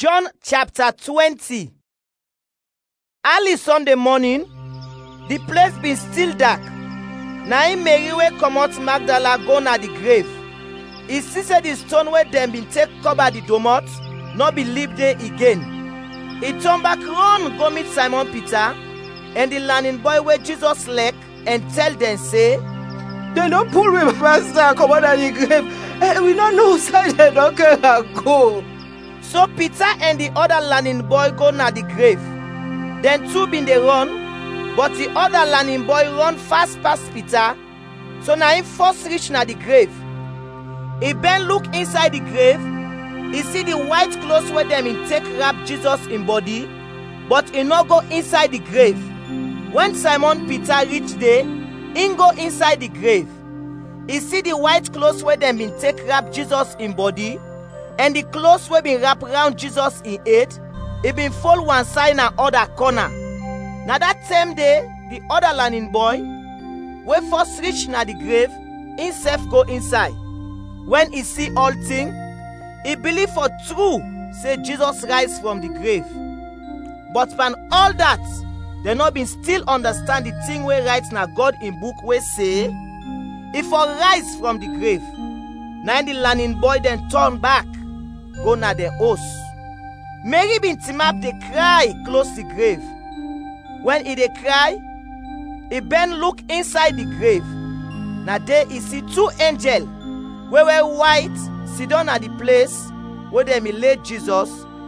John chapter 20. Early Sunday morning, the place been still dark. Na im Mary wey comot Magdala go na the grave. E see say the stone wey dem bin take cover the domot no be leave there again. E turn back run go meet Simon Peter and the learning boy wey Jesus like and tell them say, "They don't pull me, Master, come out of the grave. We don't know side they don't go." So Peter and the other learning boy go na the grave. Then two bin dey run, but the other learning boy run fast past Peter. So na him first reach na the grave. He bend look inside the grave. He see the white clothes where them in take wrap Jesus in body, but he no go inside the grave. When Simon Peter reach there, he go inside the grave. He see the white clothes where them in take wrap Jesus in body, and the clothes where been wrap around Jesus in head, he been fold one side and other corner. Now that same day, the other learning boy, when first reach na the grave, himself go inside. When he see all thing, he believe for true, say Jesus rise from the grave. But from all that, they not been still understand the thing we write na God in book we say, if for rise from the grave. Now the learning boy then turn back, go na the house. Mary bin Timap dey cry close the grave. When he dey cry, he bend look inside the grave. Now there he see two angels, wey were white, sit down at the place where them lay Jesus,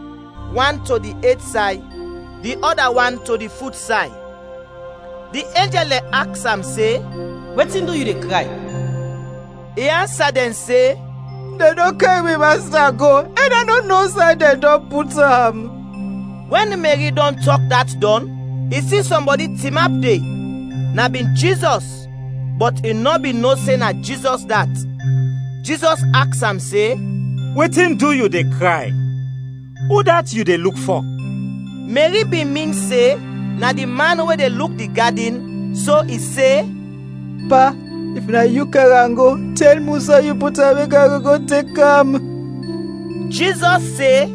one to the head side, the other one to the foot side. The angel ask am say, "Wetin do you dey cry?" He answer them say, "They don't carry me, Master, go, and I don't know side they don't put them." When Mary don't talk that done, he see somebody team up there. Na been Jesus, but he no be no say na Jesus that. Jesus ask am say, "Wetin do you dey cry? Who that you dey look for?" Mary be mean say, na the man where they look the garden, so he say, "Pa, if na you Karango, tell Musa you put a make I go take him." Jesus say,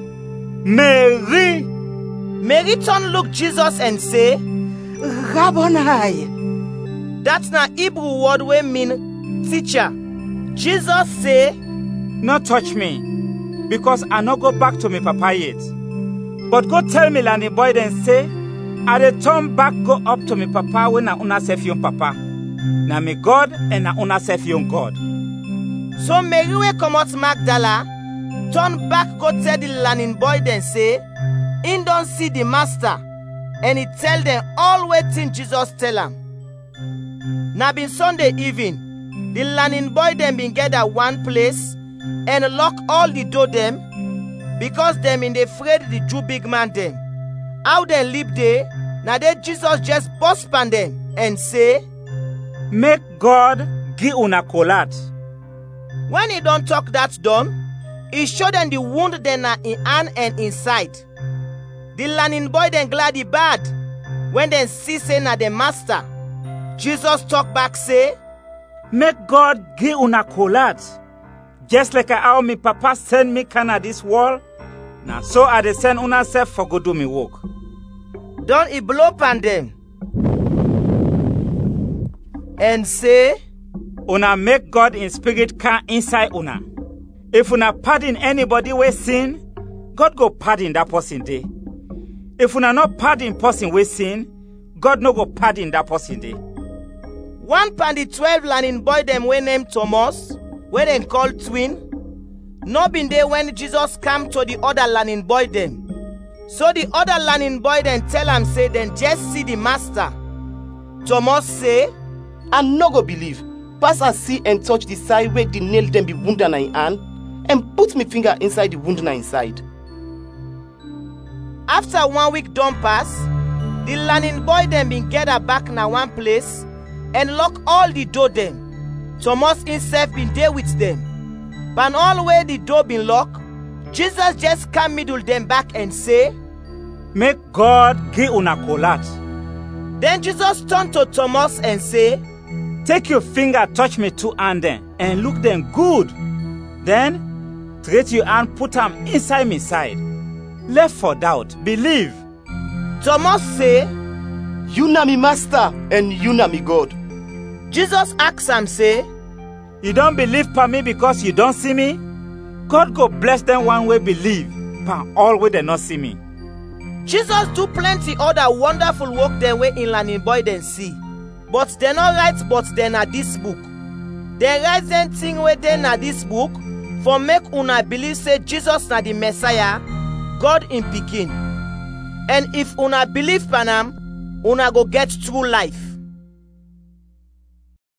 "Mary." Mary turn look Jesus and say, "Rabboni." That's na Hebrew word wey mean teacher. Jesus say, "No touch me, because I no go back to my papa yet. But go tell me learning boy then say, I dey turn back go up to my papa when na una sef yon papa. Na me God and na una sef yon God." So Mary wey comot Magdala turn back go tell the learning boy then say, he don't see the master, and he tell them all wetin Jesus tell am. Na been Sunday evening, the learning boy them been gather one place and lock all the door them, because them in dey afraid the Jew big man them. How they live there, na there Jesus just bust pan them and say, "Make God give una kolat." When he don't talk that done, he show them the wound then na in hand and inside. The learning boy then glad he bad when they see say na the master. Jesus talk back say, "Make God give una kolat. Just like how me papa send me kana this world, now so I dey send una self for go do me work." Don he blow pan them and say, "Una make God in spirit come inside una. If una pardon anybody wey sin, God go pardon that person day. If una not pardon person wey sin, God no go pardon that person day." One pan the 12 learning boy them wey named Thomas, wey dem call twin, no been there when Jesus come to the other learning boy them. So the other learning boy then tell am say dem just see the master. Thomas say, "I no go believe. Pass and see and touch the side where the nail them be wound na in hand, and put me finger inside the wound na inside." After 1 week done pass, the learning boy them been gather back na one place and lock all the door them. Thomas himself been there with them. But all where the door been locked, Jesus just come middle them back and say, "Make God give una kolat." Then Jesus turned to Thomas and say, "Take your finger, touch me two hand them, and look them good. Then, straight your hand, put them inside me side. left for doubt, believe. Thomas say, You na me master and you na me God. Jesus ask am say, You don't believe pa me because you don't see me? God go bless them one way believe, pa all way they not see me. Jesus do plenty other wonderful work dem wey in learning boy dem see. But they not write but they na this book. They write them thing wey dey na this book for make una believe say Jesus na the Messiah, God in pikin. And if una believe pan am, una go get true life.